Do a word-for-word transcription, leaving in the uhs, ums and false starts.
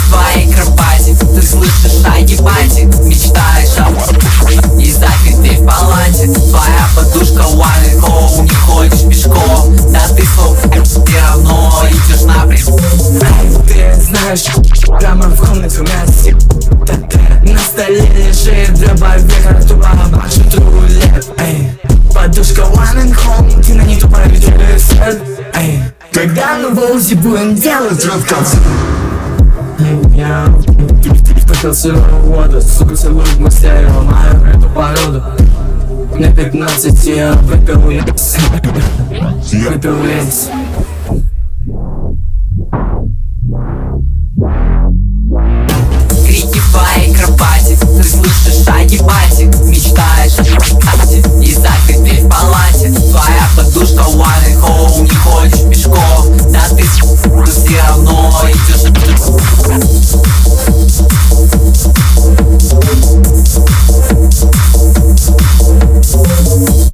твоей кровати. Ты слышишь шаги пати, мечтаешь об и запертый в палате. Твоя подушка one and home, не ходишь пешком. Да ты слов, все равно идешь напрямик. Ты знаешь, прямо в комнате у меня сип. На столе лежит дробовик, а тупо башит рулет. Эй, подушка one and home, ты на ней тупо ведешь. Эй, когда мы в Узи будем делать рок-концерт? Я попил сырую воду, сука, целую в мысли, ломаю эту породу. Мне пятнадцать, я выпил весь, выпил весь.